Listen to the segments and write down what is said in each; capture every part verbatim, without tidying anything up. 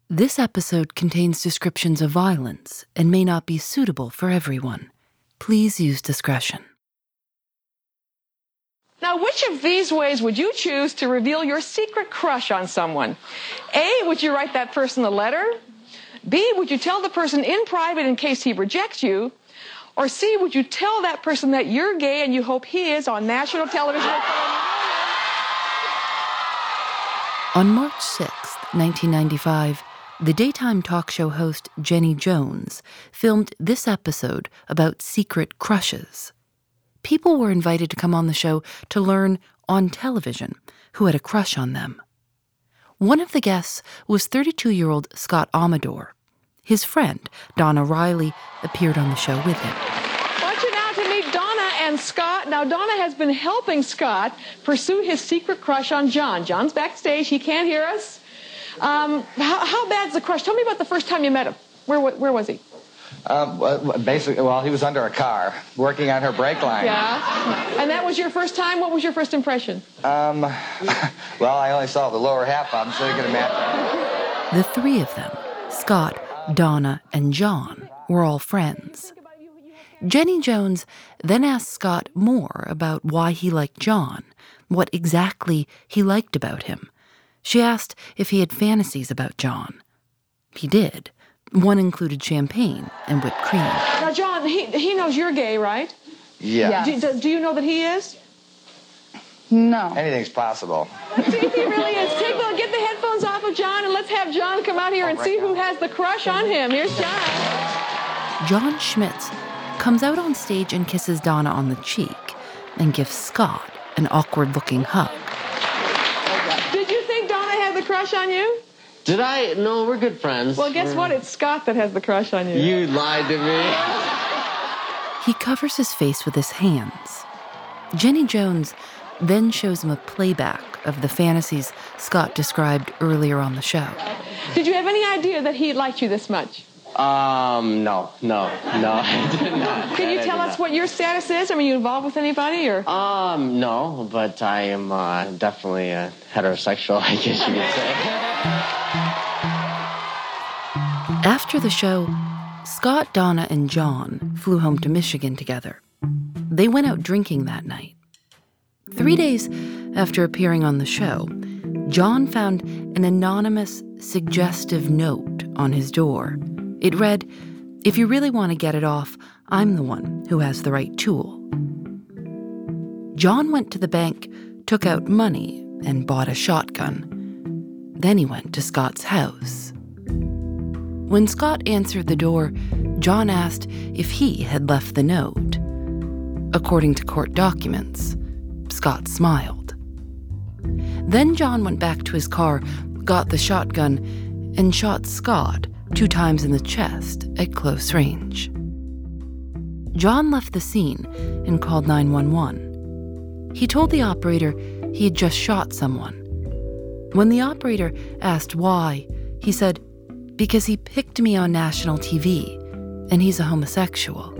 This episode contains descriptions of violence and may not be suitable for everyone. Please use discretion. Now, which of these ways would you choose to reveal your secret crush on someone? A, would you write that person a letter? B, would you tell the person in private in case he rejects you? Or C, would you tell that person that you're gay and you hope he is on national television? On March sixth, nineteen ninety-five, the daytime talk show host Jenny Jones filmed this episode about secret crushes. People were invited to come on the show to learn, on television, who had a crush on them. One of the guests was thirty-two-year-old Scott Amador. His friend, Donna Riley, appeared on the show with him. I want you now to meet Donna and Scott. Now, Donna has been helping Scott pursue his secret crush on John. John's backstage. He can't hear us. Um, how, how bad's the crush? Tell me about the first time you met him. Where, where was he? Uh, basically, well, he was under a car, working on her brake line. Yeah. And that was your first time? What was your first impression? Um, well, I only saw the lower half of him, so you can imagine. The three of them, Scott, Donna, and John, were all friends. Jenny Jones then asked Scott more about why he liked John, what exactly he liked about him. She asked if he had fantasies about John. He did. One included champagne and whipped cream. Now, John, he, he knows you're gay, right? Yeah. Do, do, do you know that he is? No. Anything's possible. Let's see if he really is. Take the, get the headphones off of John and let's have John come out here and see who has the crush on him. Here's John. John Schmitz comes out on stage and kisses Donna on the cheek and gives Scott an awkward-looking hug. Did you think Donna had the crush on you? Did I? No, we're good friends. Well, guess what? It's Scott that has the crush on you. You lied to me. He covers his face with his hands. Jenny Jones then shows him a playback of the fantasies Scott described earlier on the show. Did you have any idea that he liked you this much? Um, no, no, no, I did not. Can you I tell us not. what your status is? I mean, are you involved with anybody, or? Um, no, but I am uh, definitely a heterosexual, I guess you could say. After the show, Scott, Donna, and John flew home to Michigan together. They went out drinking that night. Three days after appearing on the show, John found an anonymous, suggestive note on his door. It read, "If you really want to get it off, I'm the one who has the right tool." John went to the bank, took out money, and bought a shotgun. Then he went to Scott's house. When Scott answered the door, John asked if he had left the note. According to court documents, Scott smiled. Then John went back to his car, got the shotgun, and shot Scott two times in the chest at close range. John left the scene and called nine one one. He told the operator he had just shot someone. When the operator asked why, he said, "Because he picked me on national T V, and he's a homosexual."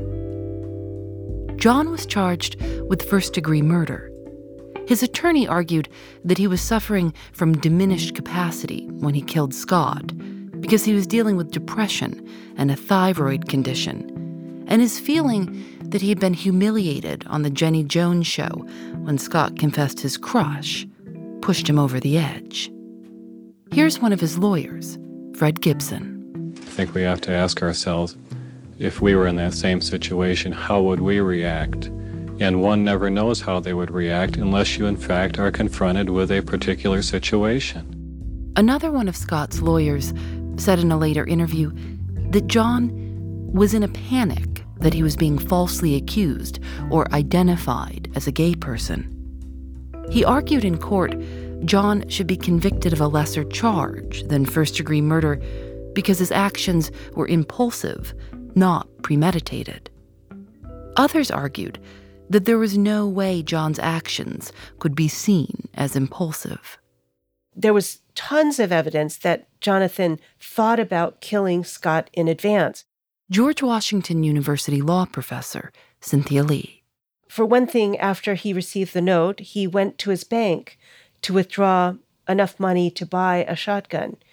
John was charged with first-degree murder. His attorney argued that he was suffering from diminished capacity when he killed Scott because he was dealing with depression and a thyroid condition, and his feeling that he had been humiliated on the Jenny Jones show when Scott confessed his crush pushed him over the edge. Here's one of his lawyers, Fred Gibson. I think we have to ask ourselves, if we were in that same situation, how would we react? And one never knows how they would react unless you, in fact, are confronted with a particular situation. Another one of Scott's lawyers said in a later interview that John was in a panic that he was being falsely accused or identified as a gay person. He argued in court John should be convicted of a lesser charge than first-degree murder because his actions were impulsive, not premeditated. Others argued that there was no way John's actions could be seen as impulsive. There was tons of evidence that Jonathan thought about killing Scott in advance. George Washington University law professor Cynthia Lee. For one thing, after he received the note, he went to his bank to withdraw enough money to buy a shotgun.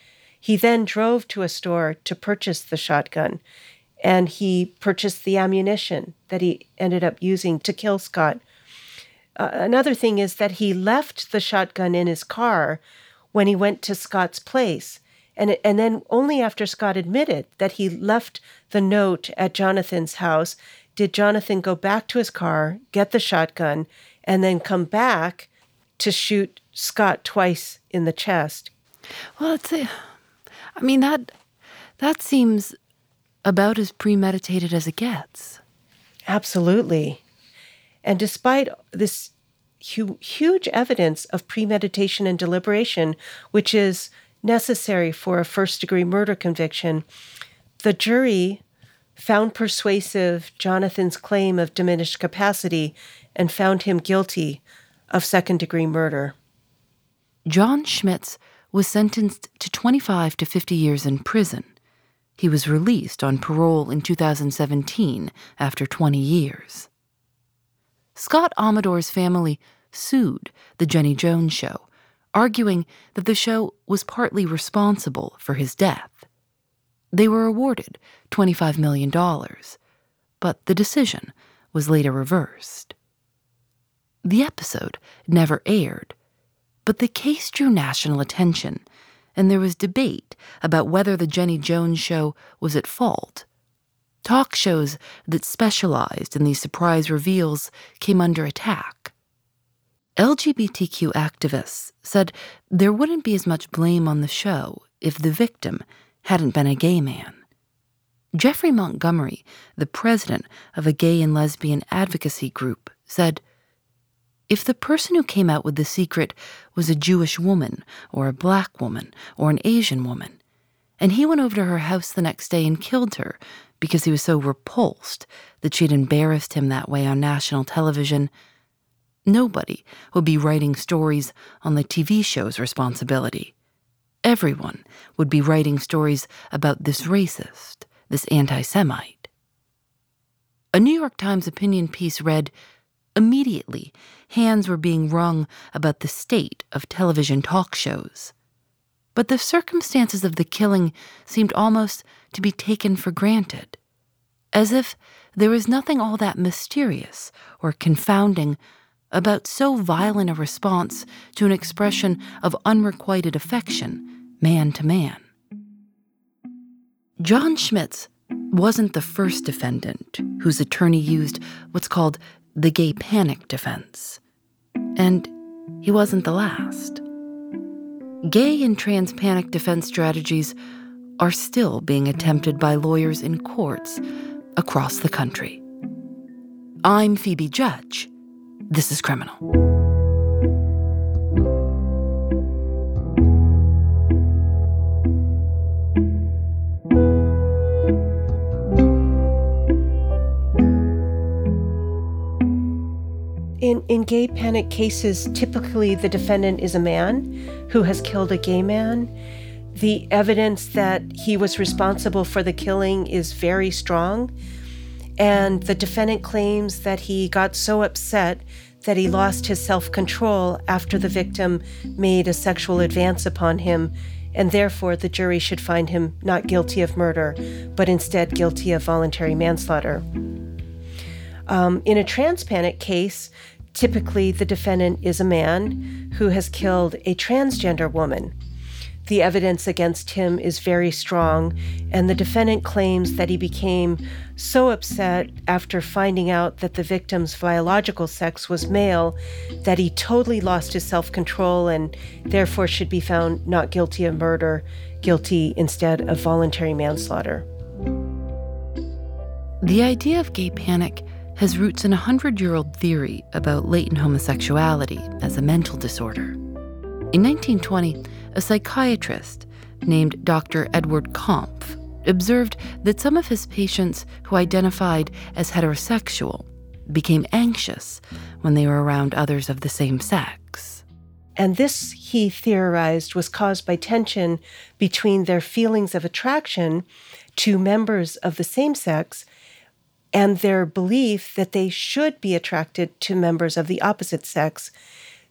He then drove to a store to purchase the shotgun, and he purchased the ammunition that he ended up using to kill Scott. Uh, another thing is that he left the shotgun in his car when he went to Scott's place. And, and then only after Scott admitted that he left the note at Jonathan's house did Jonathan go back to his car, get the shotgun, and then come back to shoot Scott twice in the chest. Well, it's a, I mean, that that seems about as premeditated as it gets. Absolutely. And despite this hu- huge evidence of premeditation and deliberation, which is necessary for a first-degree murder conviction, the jury found persuasive Jonathan's claim of diminished capacity and found him guilty of second-degree murder. John Schmitz was sentenced to twenty-five to fifty years in prison. He was released on parole in two thousand seventeen after twenty years. Scott Amador's family sued The Jenny Jones Show, arguing that the show was partly responsible for his death. They were awarded twenty-five million dollars, but the decision was later reversed. The episode never aired, but the case drew national attention, and there was debate about whether The Jenny Jones Show was at fault. Talk shows that specialized in these surprise reveals came under attack. L G B T Q activists said there wouldn't be as much blame on the show if the victim hadn't been a gay man. Jeffrey Montgomery, the president of a gay and lesbian advocacy group, said, "If the person who came out with the secret was a Jewish woman or a black woman or an Asian woman, and he went over to her house the next day and killed her because he was so repulsed that she'd embarrassed him that way on national television, nobody would be writing stories on the T V show's responsibility. Everyone would be writing stories about this racist, this anti-Semite." A New York Times opinion piece read, "Immediately, hands were being wrung about the state of television talk shows. But the circumstances of the killing seemed almost to be taken for granted, as if there was nothing all that mysterious or confounding about so violent a response to an expression of unrequited affection, man to man." John Schmitz wasn't the first defendant whose attorney used what's called the gay panic defense. And he wasn't the last. Gay and trans panic defense strategies are still being attempted by lawyers in courts across the country. I'm Phoebe Judge. This is Criminal. In, in gay panic cases, typically the defendant is a man who has killed a gay man. The evidence that he was responsible for the killing is very strong, and the defendant claims that he got so upset that he lost his self-control after the victim made a sexual advance upon him, and therefore the jury should find him not guilty of murder, but instead guilty of voluntary manslaughter. Um, in a trans panic case, typically the defendant is a man who has killed a transgender woman. The evidence against him is very strong, and the defendant claims that he became so upset after finding out that the victim's biological sex was male that he totally lost his self-control and therefore should be found not guilty of murder, guilty instead of voluntary manslaughter. The idea of gay panic has roots in a hundred-year-old theory about latent homosexuality as a mental disorder. In nineteen twenty, a psychiatrist named Doctor Edward Kampf observed that some of his patients who identified as heterosexual became anxious when they were around others of the same sex. And this, he theorized, was caused by tension between their feelings of attraction to members of the same sex and their belief that they should be attracted to members of the opposite sex.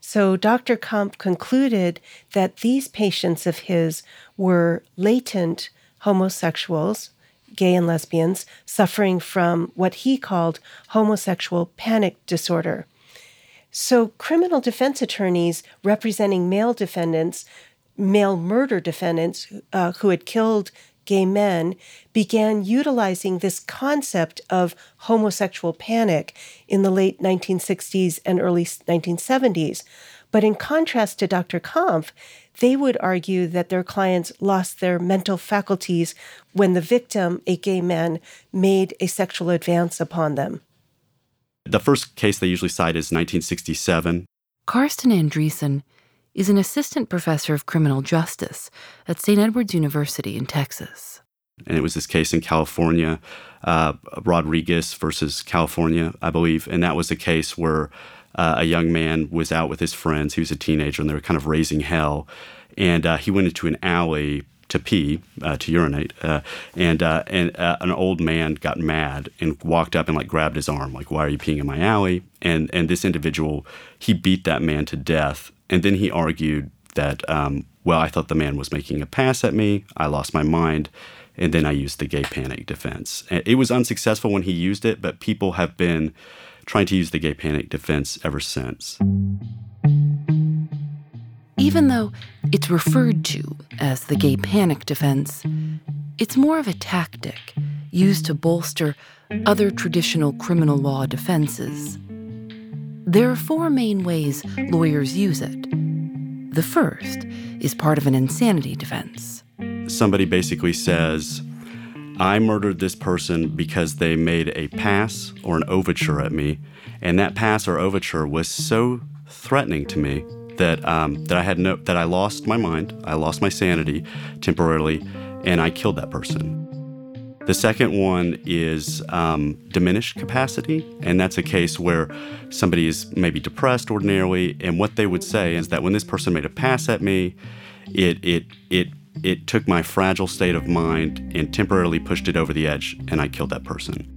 So Doctor Kampf concluded that these patients of his were latent homosexuals, gay and lesbians, suffering from what he called homosexual panic disorder. So criminal defense attorneys representing male defendants, male murder defendants uh, who had killed gay men, began utilizing this concept of homosexual panic in the late nineteen sixties and early nineteen seventies. But in contrast to Doctor Kampf, they would argue that their clients lost their mental faculties when the victim, a gay man, made a sexual advance upon them. The first case they usually cite is nineteen sixty-seven. Karsten Andreessen is an assistant professor of criminal justice at Saint Edward's University in Texas. And it was this case in California, uh, Rodriguez versus California, I believe. And that was a case where uh, a young man was out with his friends. He was a teenager, and they were kind of raising hell. And uh, he went into an alley to pee, uh, to urinate, uh, and uh, and uh, an old man got mad and walked up and like grabbed his arm, like, "Why are you peeing in my alley?" And and this individual, he beat that man to death. And then he argued that, um, well, I thought the man was making a pass at me. I lost my mind. And then I used the gay panic defense. It was unsuccessful when he used it, but people have been trying to use the gay panic defense ever since. Even though it's referred to as the gay panic defense, it's more of a tactic used to bolster other traditional criminal law defenses. There are four main ways lawyers use it. The first is part of an insanity defense. Somebody basically says, I murdered this person because they made a pass or an overture at me, and that pass or overture was so threatening to me that um, that I had no that I lost my mind, I lost my sanity temporarily, and I killed that person. The second one is um, diminished capacity, and that's a case where somebody is maybe depressed ordinarily, and what they would say is that when this person made a pass at me, it it it it took my fragile state of mind and temporarily pushed it over the edge, and I killed that person.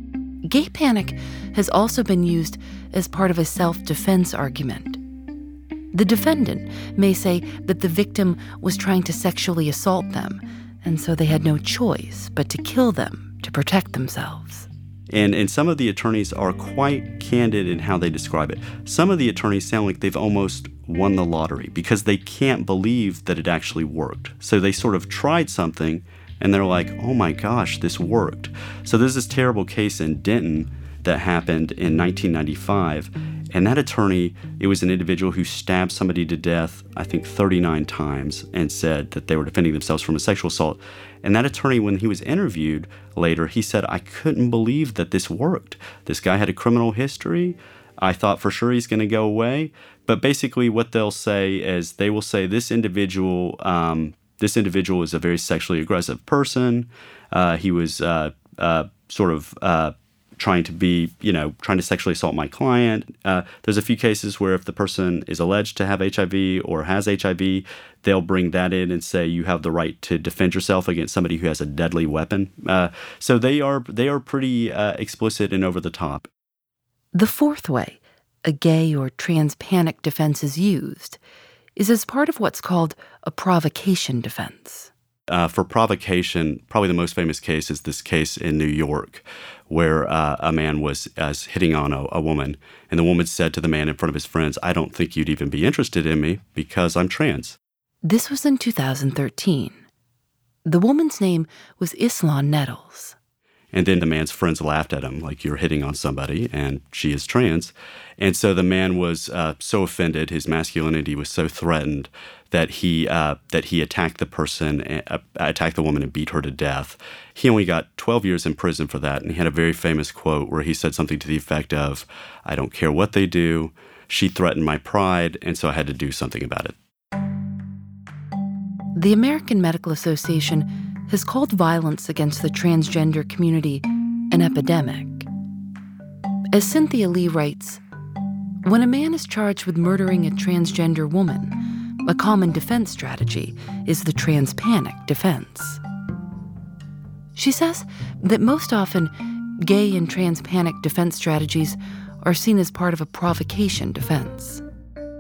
Gay panic has also been used as part of a self-defense argument. The defendant may say that the victim was trying to sexually assault them, and so they had no choice but to kill them to protect themselves. And and some of the attorneys are quite candid in how they describe it. Some of the attorneys sound like they've almost won the lottery because they can't believe that it actually worked. So they sort of tried something, and they're like, oh my gosh, this worked. So there's this terrible case in Denton that happened in nineteen ninety-five, and that attorney, it was an individual who stabbed somebody to death, I think thirty-nine times, and said that they were defending themselves from a sexual assault. And that attorney, when he was interviewed later, he said, I couldn't believe that this worked. This guy had a criminal history. I thought for sure he's going to go away. But basically what they'll say is they will say this individual, um, this individual is a very sexually aggressive person. Uh, he was uh, uh, sort of uh, trying to be, you know, trying to sexually assault my client. Uh, there's a few cases where if the person is alleged to have H I V or has H I V, they'll bring that in and say you have the right to defend yourself against somebody who has a deadly weapon. Uh, so they are they are pretty uh, explicit and over the top. The fourth way a gay or trans panic defense is used is as part of what's called a provocation defense. Uh, for provocation, probably the most famous case is this case in New York where uh, a man was uh, hitting on a, a woman, and the woman said to the man in front of his friends, I don't think you'd even be interested in me because I'm trans. This was in two thousand thirteen. The woman's name was Islan Nettles. And then the man's friends laughed at him, like, you're hitting on somebody, and she is trans. And so the man was uh, so offended, his masculinity was so threatened, that he uh, that he attacked the person, uh, attacked the woman and beat her to death. He only got twelve years in prison for that, and he had a very famous quote where he said something to the effect of, I don't care what they do, she threatened my pride, and so I had to do something about it. The American Medical Association has called violence against the transgender community an epidemic. As Cynthia Lee writes, when a man is charged with murdering a transgender woman, a common defense strategy is the trans panic defense. She says that most often, gay and trans panic defense strategies are seen as part of a provocation defense.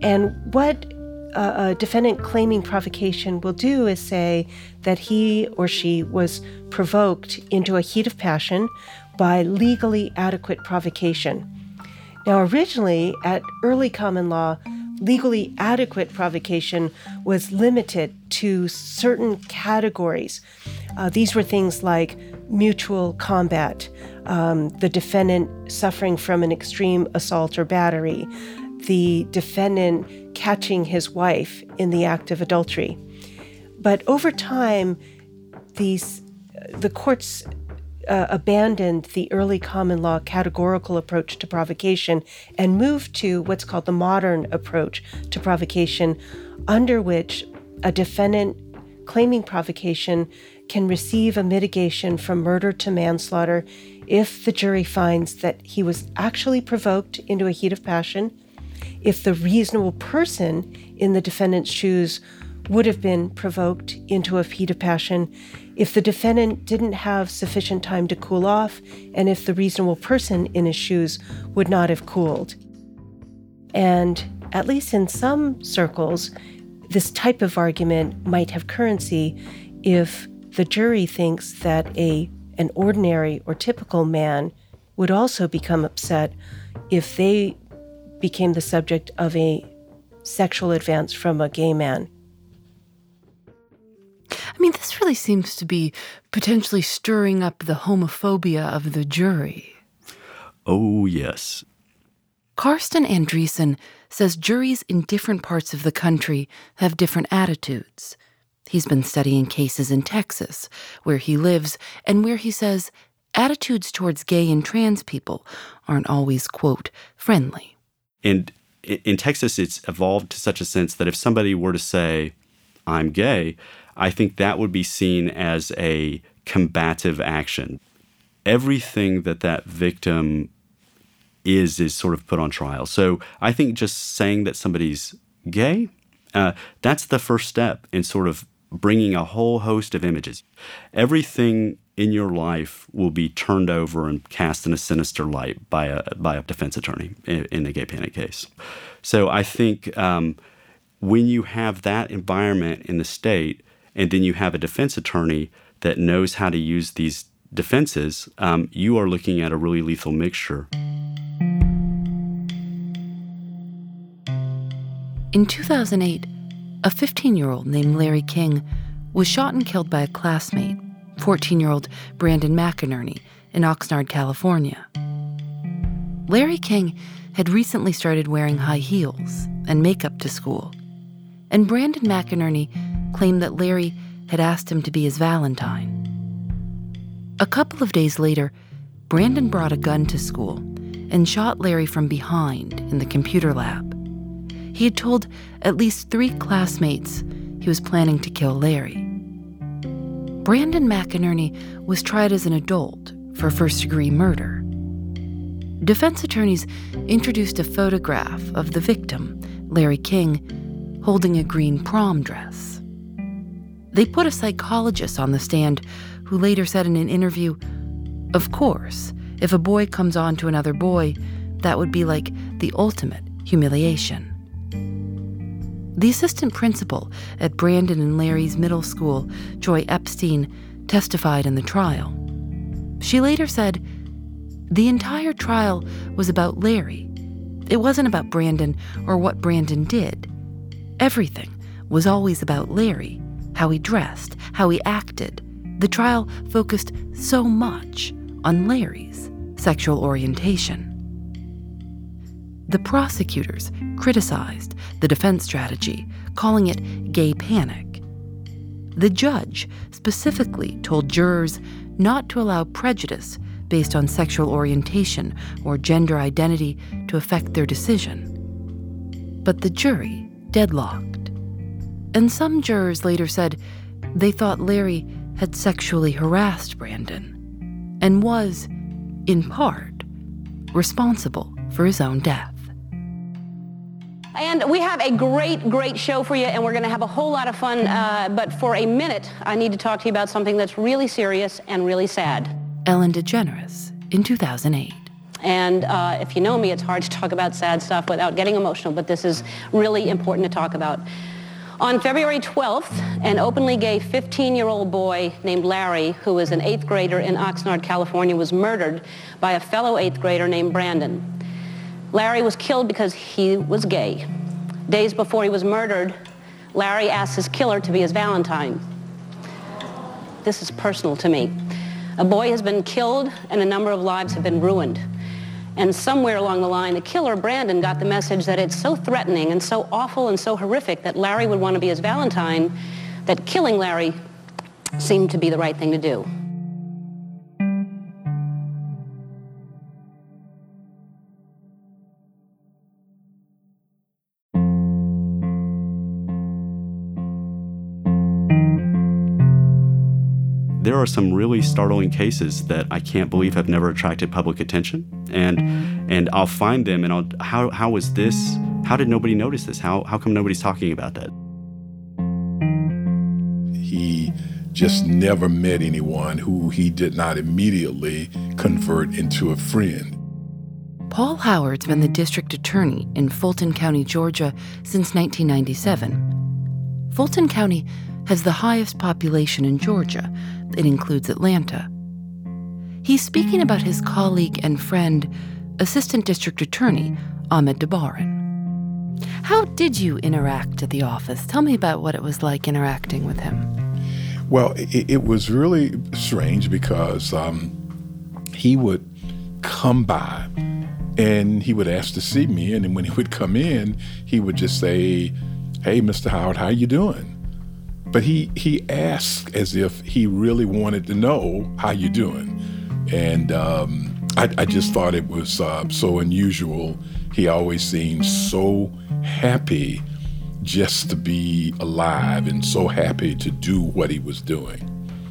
And what a, a defendant claiming provocation will do is say that he or she was provoked into a heat of passion by legally adequate provocation. Now, originally, at early common law, legally adequate provocation was limited to certain categories. Uh, these were things like mutual combat, um, the defendant suffering from an extreme assault or battery, the defendant catching his wife in the act of adultery. But over time, these the courts uh, abandoned the early common law categorical approach to provocation and moved to what's called the modern approach to provocation, under which a defendant claiming provocation can receive a mitigation from murder to manslaughter if the jury finds that he was actually provoked into a heat of passion, if the reasonable person in the defendant's shoes would have been provoked into a heat of passion, if the defendant didn't have sufficient time to cool off, and if the reasonable person in his shoes would not have cooled. And at least in some circles, this type of argument might have currency if the jury thinks that a an ordinary or typical man would also become upset if they became the subject of a sexual advance from a gay man. I mean, this really seems to be potentially stirring up the homophobia of the jury. Oh, yes. Karsten Andreessen says juries in different parts of the country have different attitudes. He's been studying cases in Texas, where he lives, and where he says attitudes towards gay and trans people aren't always, quote, friendly. And in Texas, it's evolved to such a sense that if somebody were to say, I'm gay, I think that would be seen as a combative action. Everything that that victim is is sort of put on trial. So I think just saying that somebody's gay, uh, that's the first step in sort of bringing a whole host of images. Everything in your life will be turned over and cast in a sinister light by a by a defense attorney in, in a gay panic case. So I think um, when you have that environment in the state, and then you have a defense attorney that knows how to use these defenses, um, you are looking at a really lethal mixture. In two thousand eight, a fifteen-year-old named Larry King was shot and killed by a classmate, fourteen-year-old Brandon McInerney, in Oxnard, California. Larry King had recently started wearing high heels and makeup to school, and Brandon McInerney claimed that Larry had asked him to be his Valentine. A couple of days later, Brandon brought a gun to school and shot Larry from behind in the computer lab. He had told at least three classmates he was planning to kill Larry. Brandon McInerney was tried as an adult for first-degree murder. Defense attorneys introduced a photograph of the victim, Larry King, holding a green prom dress. They put a psychologist on the stand who later said in an interview, "Of course, if a boy comes on to another boy, that would be like the ultimate humiliation." The assistant principal at Brandon and Larry's middle school, Joy Epstein, testified in the trial. She later said, "The entire trial was about Larry. It wasn't about Brandon or what Brandon did. Everything was always about Larry, how he dressed, how he acted. The trial focused so much on Larry's sexual orientation." The prosecutors criticized the defense strategy, calling it gay panic. The judge specifically told jurors not to allow prejudice based on sexual orientation or gender identity to affect their decision. But the jury deadlocked. And some jurors later said they thought Larry had sexually harassed Brandon and was, in part, responsible for his own death. And we have a great, great show for you, and we're going to have a whole lot of fun. Uh, but for a minute, I need to talk to you about something that's really serious and really sad. Ellen DeGeneres in two thousand eight. And uh, if you know me, it's hard to talk about sad stuff without getting emotional, but this is really important to talk about. On February twelfth, an openly gay fifteen-year-old boy named Larry, who was an eighth grader in Oxnard, California, was murdered by a fellow eighth grader named Brandon. Larry was killed because he was gay. Days before he was murdered, Larry asked his killer to be his Valentine. This is personal to me. A boy has been killed and a number of lives have been ruined. And somewhere along the line, the killer, Brandon, got the message that it's so threatening and so awful and so horrific that Larry would want to be his Valentine, that killing Larry seemed to be the right thing to do. There are some really startling cases that I can't believe have never attracted public attention, and and I'll find them and I'll how how was this? How did nobody notice this? How how come nobody's talking about that? He just never met anyone who he did not immediately convert into a friend. Paul Howard's been the district attorney in Fulton County, Georgia, since nineteen ninety-seven. Fulton County has the highest population in Georgia. It includes Atlanta. He's speaking about his colleague and friend, Assistant District Attorney Ahmed Dabaran. How did you interact at the office? Tell me about what it was like interacting with him. Well, it, it was really strange because um, he would come by and he would ask to see me, and then when he would come in, he would just say, "Hey, Mister Howard, how you doing?" But he, he asked as if he really wanted to know how you doing. And um, I, I just thought it was uh, so unusual. He always seemed so happy just to be alive and so happy to do what he was doing.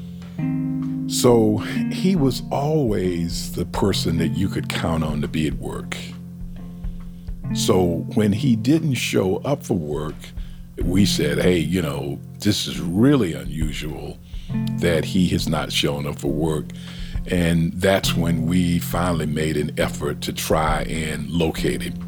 So he was always the person that you could count on to be at work. So when he didn't show up for work, we said, hey, you know, this is really unusual that he has not shown up for work. And that's when we finally made an effort to try and locate him.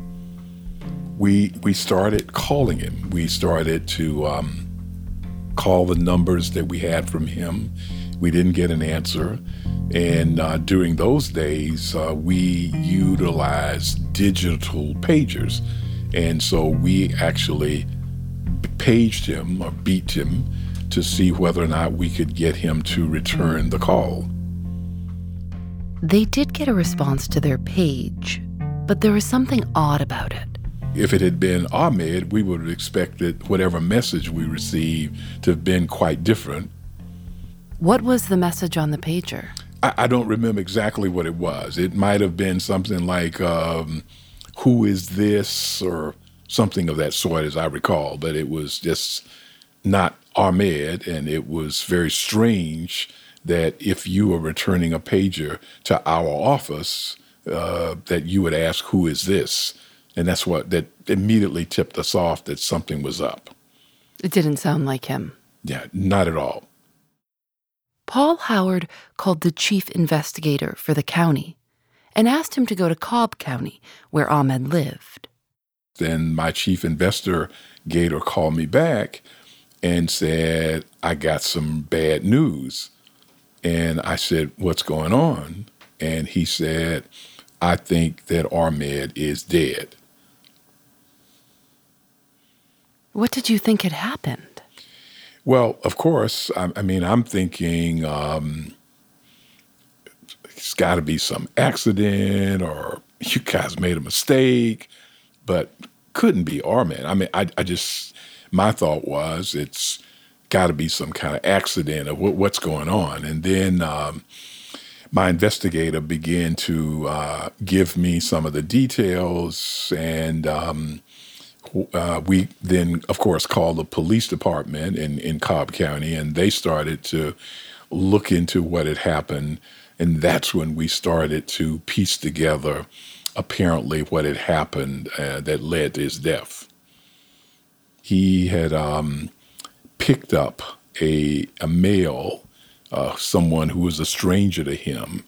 We we started calling him. We started to um, call the numbers that we had from him. We didn't get an answer. And uh, during those days, uh, we utilized digital pagers. And so we actually paged him or beat him to see whether or not we could get him to return the call. They did get a response to their page, but there was something odd about it. If it had been Ahmed, we would have expected whatever message we received to have been quite different. What was the message on the pager? I, I don't remember exactly what it was. It might have been something like, um, who is this, or something of that sort, as I recall, but it was just not Ahmed, and it was very strange that if you were returning a pager to our office, uh, that you would ask, who is this? And that's what, that immediately tipped us off that something was up. It didn't sound like him. Yeah, not at all. Paul Howard called the chief investigator for the county and asked him to go to Cobb County, where Ahmed lived. Then my chief investigator called me back and said, I got some bad news. And I said, what's going on? And he said, I think that Ahmed is dead. What did you think had happened? Well, of course, I, I mean, I'm thinking um, it's got to be some accident or you guys made a mistake, but couldn't be Ahmed. I mean, I, I just, my thought was it's got to be some kind of accident of what, what's going on. And then um, my investigator began to uh, give me some of the details, and um, uh, we then, of course, called the police department in, in Cobb County, and they started to look into what had happened. And that's when we started to piece together apparently what had happened uh, that led to his death. He had um, picked up a, a male, uh, someone who was a stranger to him,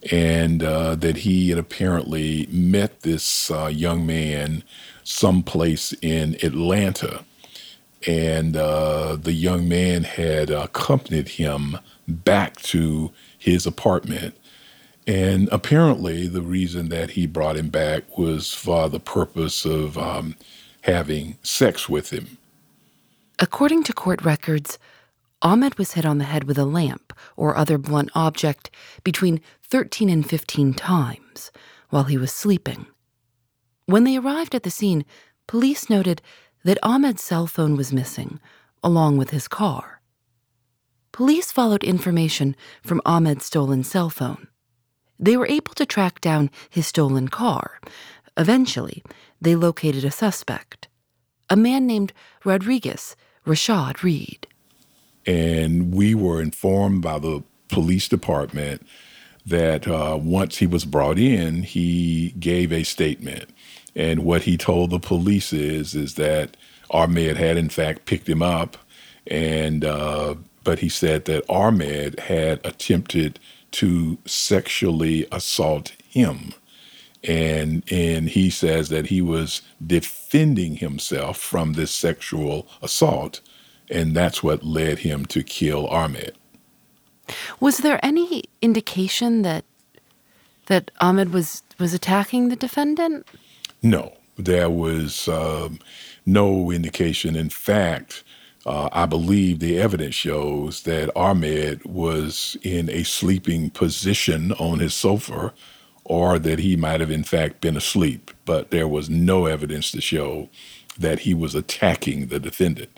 and uh, that he had apparently met this uh, young man someplace in Atlanta. And uh, the young man had accompanied him back to his apartment. And apparently the reason that he brought him back was for the purpose of um, having sex with him. According to court records, Ahmed was hit on the head with a lamp or other blunt object between thirteen and fifteen times while he was sleeping. When they arrived at the scene, police noted that Ahmed's cell phone was missing, along with his car. Police followed information from Ahmed's stolen cell phone. They were able to track down his stolen car. Eventually, they located a suspect, a man named Rodriguez Rashad Reed. And we were informed by the police department that uh, once he was brought in, he gave a statement. And what he told the police is, is that Ahmed had in fact picked him up, and uh, but he said that Ahmed had attempted to sexually assault him. And, and he says that he was defending himself from this sexual assault, and that's what led him to kill Ahmed. Was there any indication that that Ahmed was, was attacking the defendant? No, there was um, no indication. In fact, uh, I believe the evidence shows that Ahmed was in a sleeping position on his sofa, or that he might have in fact been asleep, but there was no evidence to show that he was attacking the defendant.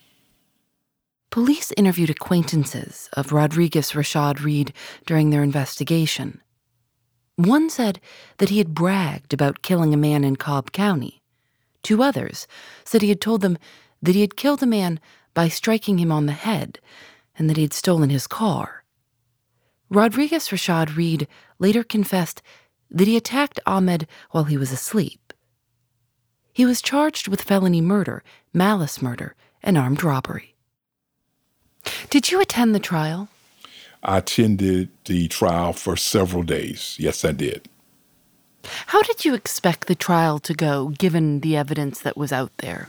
Police interviewed acquaintances of Rodriguez Rashad Reed during their investigation. One said that he had bragged about killing a man in Cobb County. Two others said he had told them that he had killed a man by striking him on the head and that he had stolen his car. Rodriguez Rashad Reed later confessed that he attacked Ahmed while he was asleep. He was charged with felony murder, malice murder, and armed robbery. Did you attend the trial? I attended the trial for several days. Yes, I did. How did you expect the trial to go, given the evidence that was out there?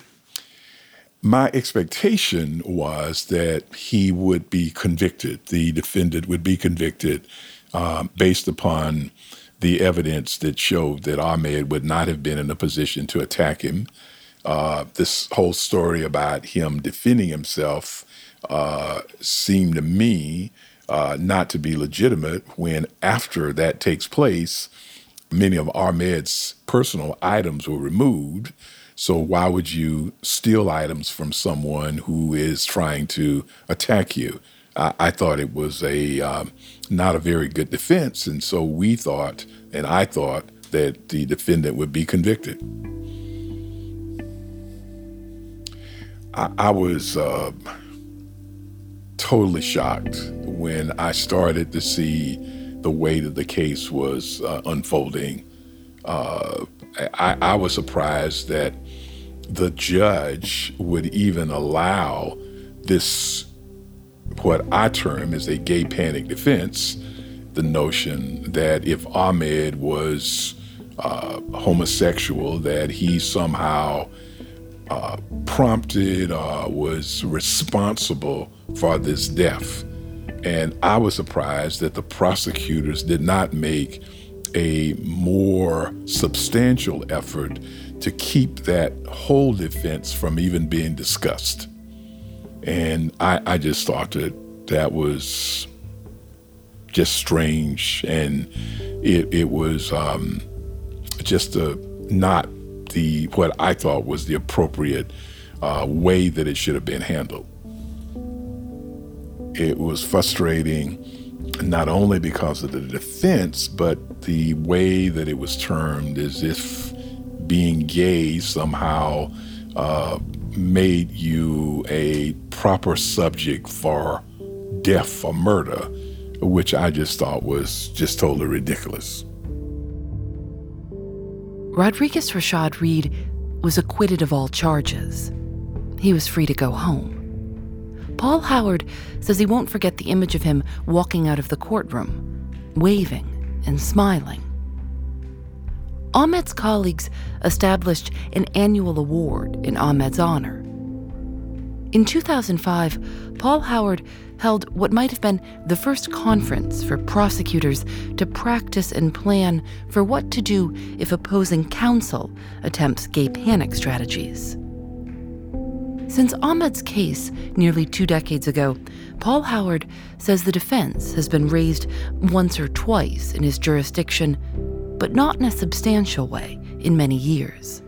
My expectation was that he would be convicted, the defendant would be convicted um, based upon the evidence that showed that Ahmed would not have been in a position to attack him. Uh, this whole story about him defending himself uh, seemed to me Uh, not to be legitimate when, after that takes place, many of Ahmed's personal items were removed. So why would you steal items from someone who is trying to attack you? I, I thought it was a um, not a very good defense, and so we thought, and I thought, that the defendant would be convicted. I, I was uh, totally shocked when I started to see the way that the case was uh, unfolding. Uh, I, I was surprised that the judge would even allow this, what I term as a gay panic defense, the notion that if Ahmed was uh, homosexual, that he somehow uh, prompted or was responsible for this death. And I was surprised that the prosecutors did not make a more substantial effort to keep that whole defense from even being discussed. And I, I just thought that that was just strange, and it, it was um, just a, not the what I thought was the appropriate uh, way that it should have been handled. It was frustrating, not only because of the defense, but the way that it was termed, as if being gay somehow uh, made you a proper subject for death or murder, which I just thought was just totally ridiculous. Rodriguez Rashad Reed was acquitted of all charges. He was free to go home. Paul Howard says he won't forget the image of him walking out of the courtroom, waving, and smiling. Ahmed's colleagues established an annual award in Ahmed's honor. In two thousand five, Paul Howard held what might have been the first conference for prosecutors to practice and plan for what to do if opposing counsel attempts gay panic strategies. Since Ahmed's case nearly two decades ago, Paul Howard says the defense has been raised once or twice in his jurisdiction, but not in a substantial way in many years.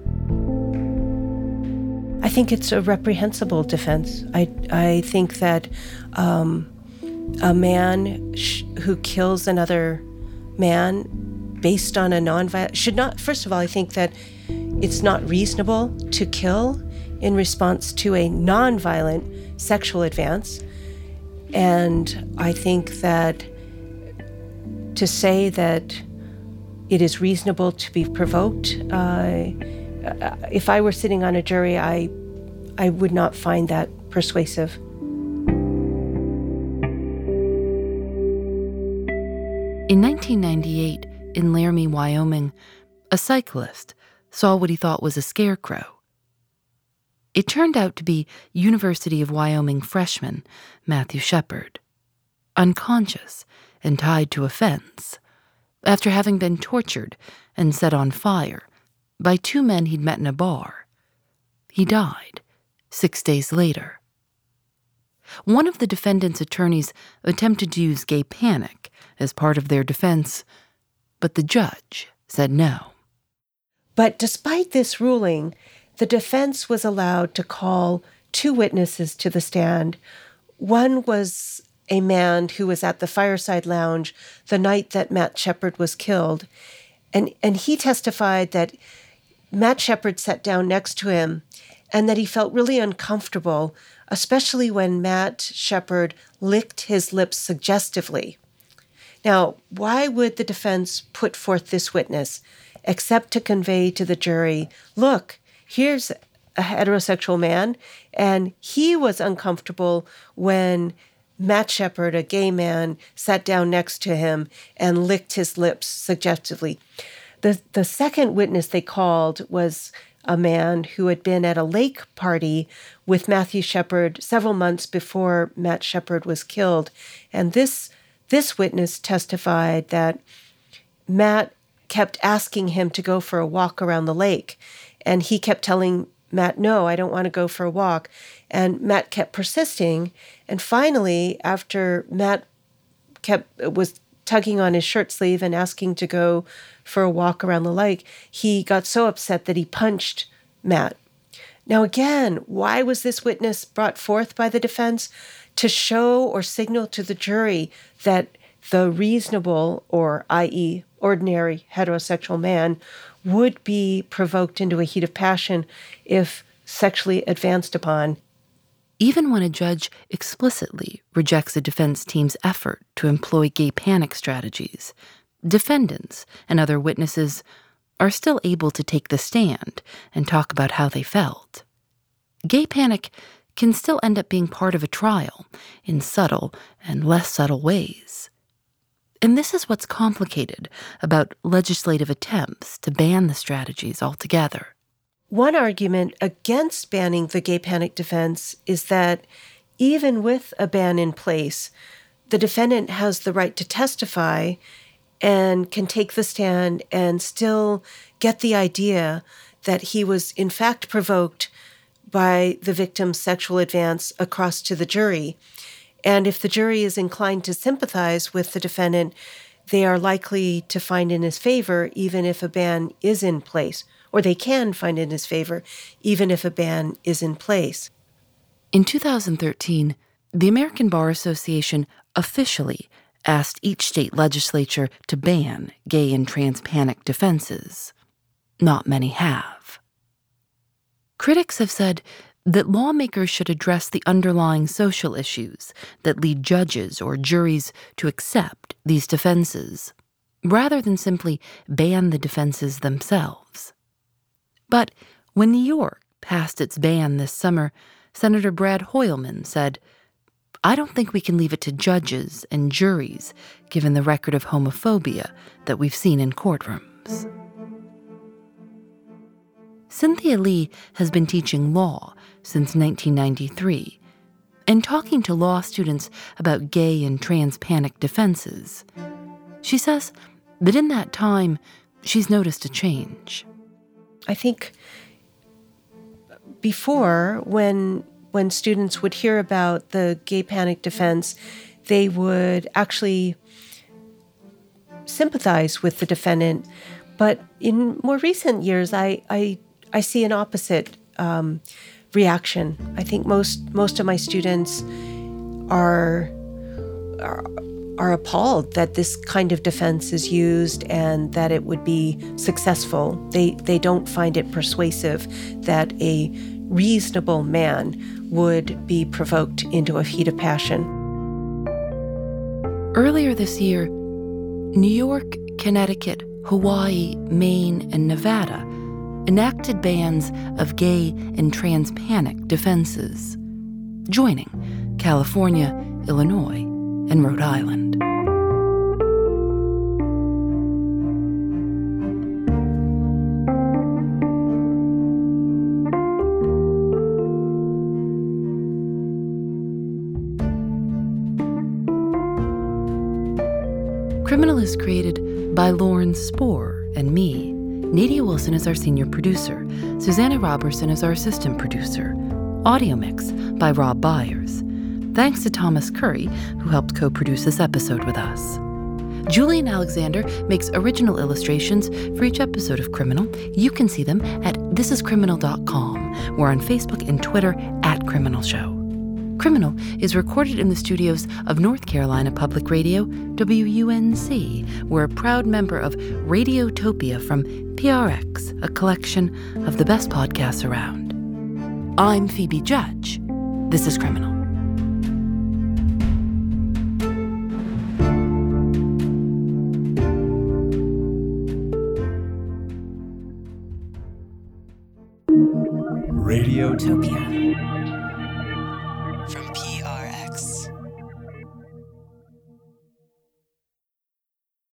I think it's a reprehensible defense. I, I think that um, a man sh- who kills another man based on a nonviolent should not, first of all, I think that it's not reasonable to kill in response to a nonviolent sexual advance. And I think that to say that it is reasonable to be provoked, uh, if I were sitting on a jury, I, I would not find that persuasive. In nineteen ninety-eight, in Laramie, Wyoming, a cyclist saw what he thought was a scarecrow. It turned out to be University of Wyoming freshman Matthew Shepard, unconscious and tied to a fence, after having been tortured and set on fire by two men he'd met in a bar. He died six days later. One of the defendant's attorneys attempted to use gay panic as part of their defense, but the judge said no. But despite this ruling, the defense was allowed to call two witnesses to the stand. One was a man who was at the Fireside Lounge the night that Matt Shepard was killed, and, and he testified that Matt Shepard sat down next to him and that he felt really uncomfortable, especially when Matt Shepard licked his lips suggestively. Now, why would the defense put forth this witness except to convey to the jury, look, here's a heterosexual man, and he was uncomfortable when Matt Shepard, a gay man, sat down next to him and licked his lips suggestively. The, the second witness they called was a man who had been at a lake party with Matthew Shepard several months before Matt Shepard was killed. And this, this witness testified that Matt kept asking him to go for a walk around the lake. And he kept telling Matt, no, I don't want to go for a walk. And Matt kept persisting. And finally, after Matt kept was tugging on his shirt sleeve and asking to go for a walk around the lake, he got so upset that he punched Matt. Now again, why was this witness brought forth by the defense? To show or signal to the jury that the reasonable, or that is ordinary heterosexual man, would be provoked into a heat of passion if sexually advanced upon. Even when a judge explicitly rejects a defense team's effort to employ gay panic strategies, defendants and other witnesses are still able to take the stand and talk about how they felt. Gay panic can still end up being part of a trial in subtle and less subtle ways. And this is what's complicated about legislative attempts to ban the strategies altogether. One argument against banning the gay panic defense is that even with a ban in place, the defendant has the right to testify and can take the stand and still get the idea that he was in fact provoked by the victim's sexual advance across to the jury. And if the jury is inclined to sympathize with the defendant, they are likely to find in his favor even if a ban is in place, or they can find in his favor even if a ban is in place. In two thousand thirteen, the American Bar Association officially asked each state legislature to ban gay and trans panic defenses. Not many have. Critics have said that lawmakers should address the underlying social issues that lead judges or juries to accept these defenses, rather than simply ban the defenses themselves. But when New York passed its ban this summer, Senator Brad Hoylman said, I don't think we can leave it to judges and juries, given the record of homophobia that we've seen in courtrooms. Cynthia Lee has been teaching law since nineteen ninety-three and talking to law students about gay and trans panic defenses. She says that in that time, she's noticed a change. I think before, when when students would hear about the gay panic defense, they would actually sympathize with the defendant. But in more recent years, I I, I see an opposite um, reaction. I think most most of my students are, are are appalled that this kind of defense is used and that it would be successful. They they don't find it persuasive that a reasonable man would be provoked into a heat of passion. Earlier this year, New York, Connecticut, Hawaii, Maine, and Nevada enacted bans of gay and trans panic defenses, joining California, Illinois, and Rhode Island. Criminal is created by Lauren Spohr and me. Nadia Wilson is our senior producer. Susanna Robertson is our assistant producer. Audio mix by Rob Byers. Thanks to Thomas Curry, who helped co-produce this episode with us. Julian Alexander makes original illustrations for each episode of Criminal. You can see them at this is criminal dot com. We're on Facebook and Twitter at Criminal Show. Criminal is recorded in the studios of North Carolina Public Radio, W U N C. We're a proud member of Radiotopia from P R X, a collection of the best podcasts around. I'm Phoebe Judge. This is Criminal. Radiotopia.